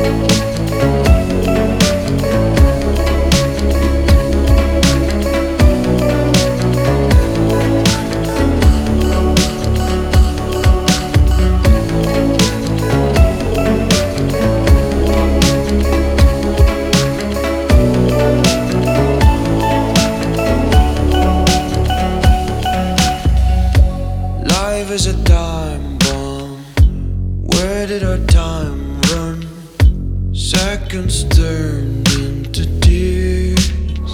Life is a time bomb. Where did our time run? Seconds turned into tears.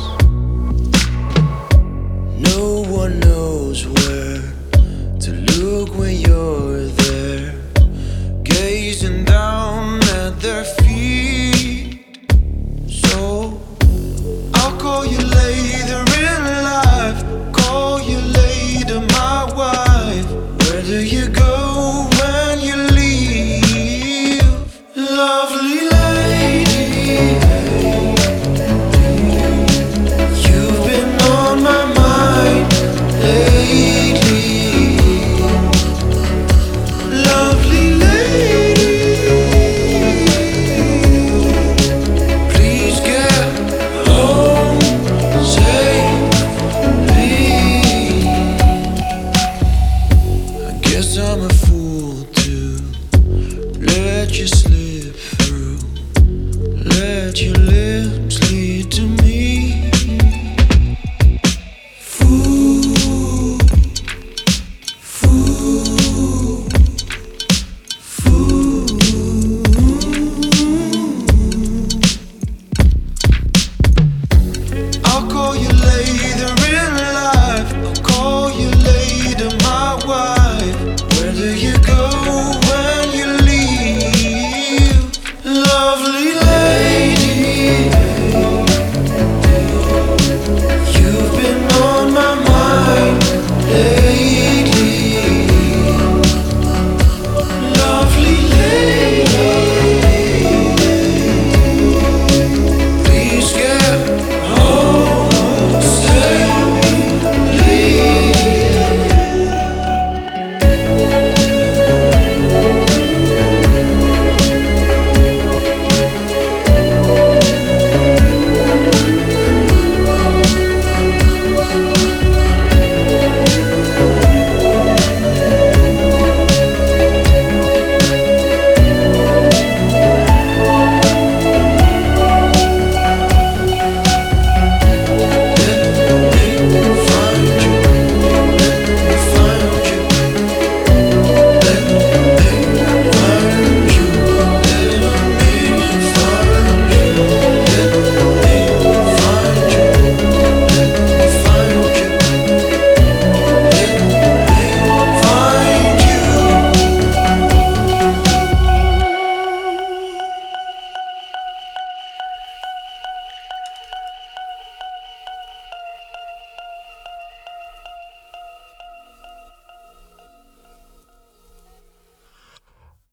No one knows where to look when you're there, gazing down at their feet. So I'll call you later in life, call you later my wife. Where do you go when you leave, lovely lady? You've been on my mind lately, lovely lady. Please get home safely. I guess I'm a